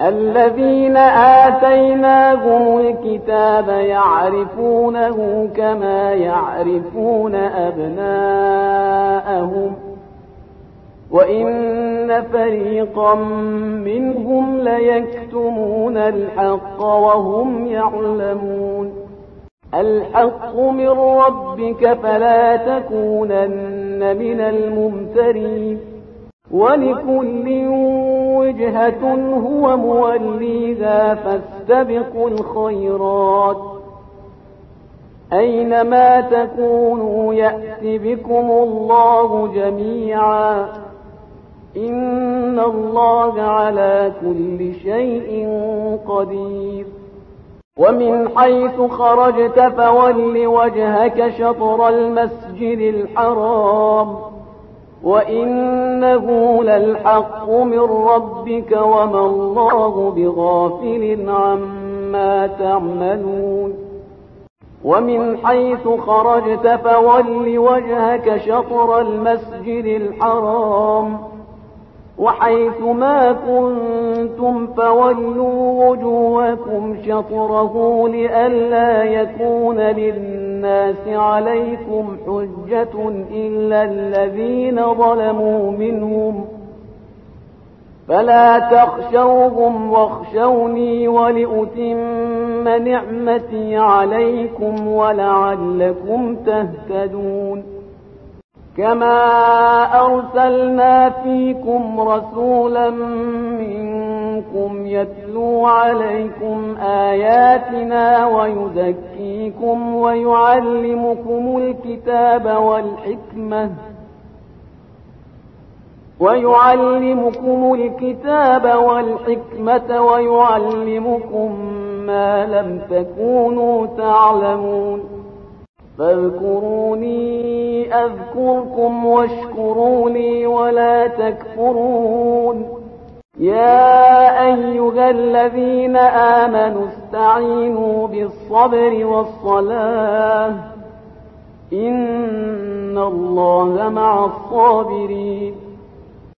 الذين آتيناهم الكتاب يعرفونه كما يعرفون أبناءهم وإن فريقا منهم ليكتمون الحق وهم يعلمون. الحق من ربك فلا تكونن من الممترين، ولكل وجهة هو موليها فاستبقوا الخيرات أينما تكونوا يأت بكم الله جميعا إن الله على كل شيء قدير. ومن حيث خرجت فول وجهك شطر المسجد الحرام وإنه للحق من ربك وما الله بغافل عما تعملون. ومن حيث خرجت فول وجهك شطر المسجد الحرام وحيث ما كنتم فولوا وجوهكم شطره لئلا يكون للناس عليكم حجة إلا الذين ظلموا منهم فلا تخشوهم واخشوني ولأتم نعمتي عليكم ولعلكم تهتدون. كما أرسلنا فيكم رسولا منكم يتلو عليكم آياتنا ويزكيكم ويعلمكم الكتاب والحكمة ويعلمكم ما لم تكونوا تعلمون. فاذكروني أذكركم واشكروا لي ولا تكفرون. يا أيها الذين آمنوا استعينوا بالصبر والصلاة إن الله مع الصابرين.